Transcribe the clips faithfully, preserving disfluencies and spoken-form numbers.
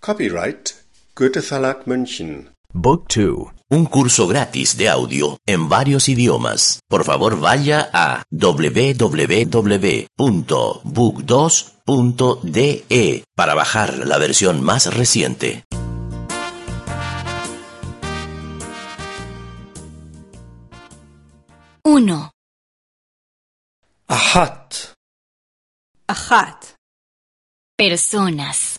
Copyright Goethe Verlag München. Book two. Un curso gratis de audio en varios idiomas. Por favor, vaya a doble u doble u doble u punto book dos punto de e para bajar la versión más reciente. uno. אחת, אחת. Personas.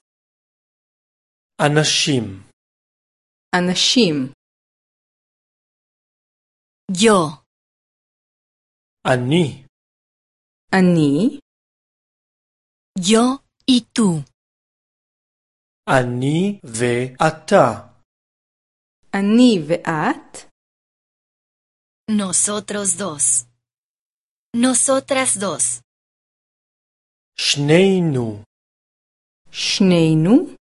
אנשים, אנשים. Yo. אני, אני. Yo y tú. אני ואתה, אני ואת. Nosotros dos. Nosotras dos. שנינו, שנינו.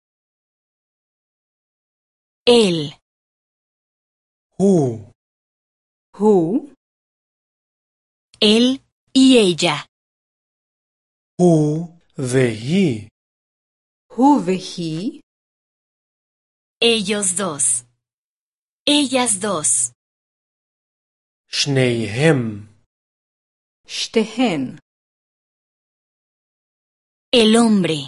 Él. הוא, הוא. Él y ella. הוא והיא, הוא והיא. Ellos dos. Ellas dos. שניהם, שתיהן. El hombre.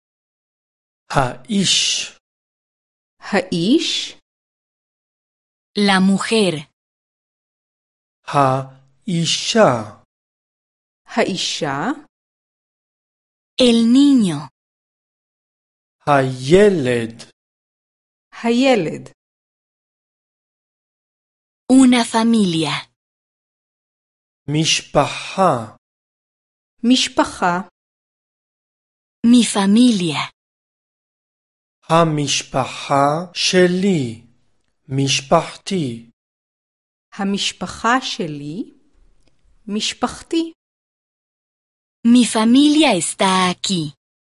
האיש, האיש. La mujer. האישה, האישה. El niño. הילד, הילד. Una familia. משפחה, משפחה. Mi familia. המשפחה שלי, משפחתי, המשפחה שלי. משפחתי. Mi familia está aquí.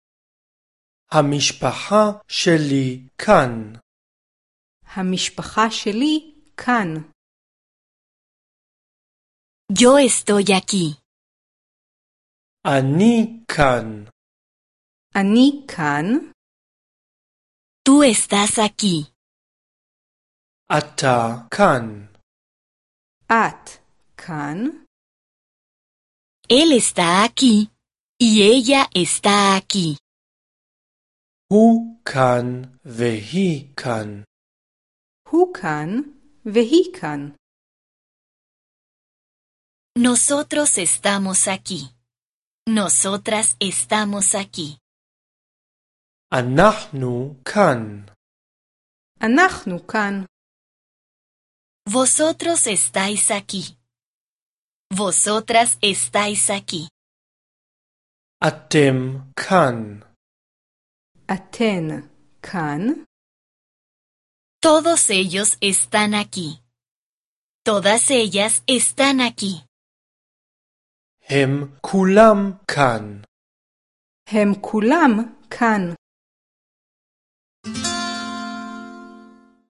המשפחה שלי כאן, המשפחה שלי כאן. Yo estoy aquí. אני כאן, אני כאן. Tú estás aquí. אתה כאן, את כאן. Él está aquí y ella está aquí. הוא כאן והיא כאן, הוא כאן והיא כאן. Nosotros estamos aquí. Nosotras estamos aquí. אנחנו כאן, אנחנו כאן. Vosotros estáis aquí. Vosotras estáis aquí. אתם כאן, אתן כאן. Todos ellos están aquí. Todas ellas están aquí. הם כולם כאן, הם כולם כאן.